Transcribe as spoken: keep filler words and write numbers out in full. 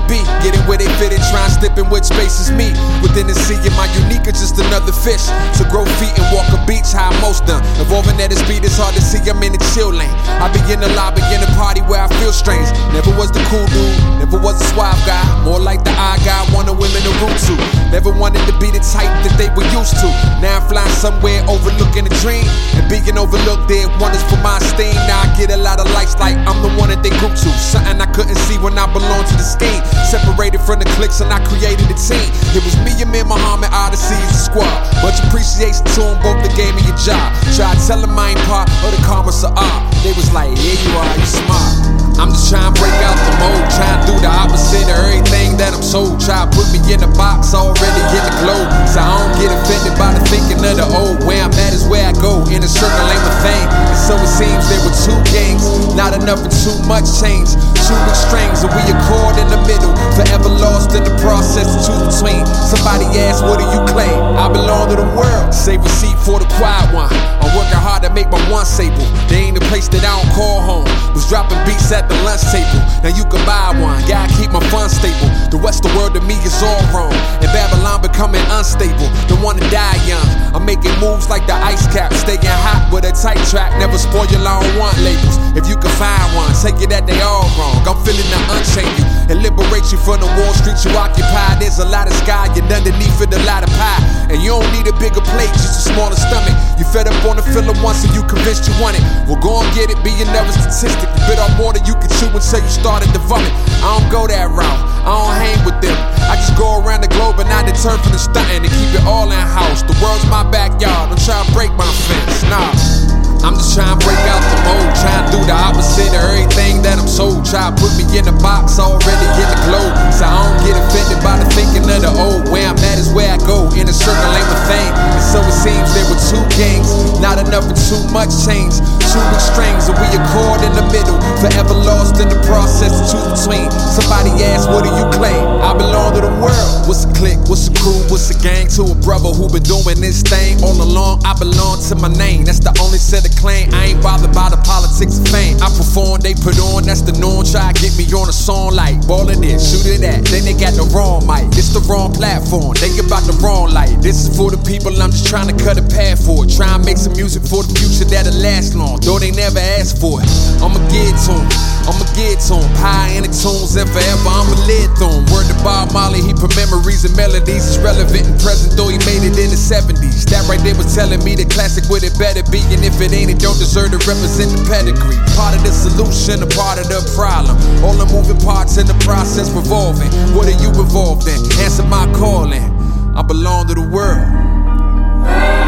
be. Getting where they fit and trying to slip in which spaces meet. Within the sea, am I unique or just another fish? To grow feet and walk a beach, how most done. Evolving at the speed, it's hard to see, I'm in the chill lane. I be in the lobby, in the party where I feel strange. Never was the cool dude, never was a suave guy. More like the eye guy, one of women to root to. Never wanted to be the type that they were used to. Now I'm flying somewhere overlooking a dream. And being overlooked, there wonders for my esteem. Now I get a lot of likes like I'm the one that they group to. Something I couldn't see when I belonged to the scheme. Separated from the cliques and I created a team. It was me and me and Muhammad Odyssey as a squad. Much appreciation to them both that gave me a job. Tried to tell them I ain't part of the karma art. They was like, yeah you are, you smart. I'm just trying to break out the mold, trying to do the opposite of everything that I'm sold. Try to put me in a box already in the globe, so I don't get offended by the thinking of the old. Where I'm at is where I go, in a circle ain't my thing. And so it seems there were two gangs, not enough and too much change. Two extremes and we accord in the middle, forever lost in the process of two between. Somebody asked, what do you claim? I belong to the world, save a seat for the quiet one. I'm working hard to make my one stable. They ain't the place that I don't call home. Was dropping beats at the lunch table. Now you can buy one, gotta keep my funds stable. The rest of the world to me is all wrong. And Babylon becoming unstable, don't wanna die young. I'm making moves like the ice cap, staying hot with a tight track. Never spoil your I don't want labels. If you can find one, take it that they all wrong. I'm feeling to unchain you and liberate you from the Wall Street you occupy. There's a lot of sky and underneath it a lot of pie. And you don't need a bigger plate, just a smaller stomach. You fed up on the filler once and you convinced you want it. Well go and get it, be another statistic. You bit off more than you can chew until you started to vomit. I don't go that route, I don't hang with them. I just go around the globe and I deter from the stunting and keep it all in house. The world's my backyard, I'm trying to break my fence. Nah, I'm just trying to break out the mold, trying to do the opposite of everything that I'm sold. Try to put me in a box already in the globe, so I don't get offended by the thinking of the old. Where I'm at is where I go, in a circle ain't my thing. And so it seems there were two gangs, not enough and too much change. Two extremes and we accord in the middle, forever lost in the process of two between. Somebody asked, what do you claim? I belong to the world. What's a clique, what's a crew, what's a gang? To a brother who been doing this thing all along, I belong to my name. That's the only set of claim. I ain't bothered by the politics of fame. I perform, they put on, that's the norm. Try to get me on a song like ballin' it, shoot it at. Then they got the wrong mic, this the wrong platform. They about the wrong light. This is for the people, I'm just trying to cut a path for it. Try and make some music for the future that'll last long, though they never asked for it. I'ma get to 'em, I'ma get to 'em. High in the tunes and forever I'ma live through 'em. Word to Bob Marley, he put memories and melodies. It's relevant and present, though he made it in the seventies. That right there was telling me the classic what it better be. And if it ain't, it don't deserve to represent the pedigree. Part of the solution, a part of the problem. All the moving parts in the process revolving. What are you involved in? Answer my calling. I belong to the world.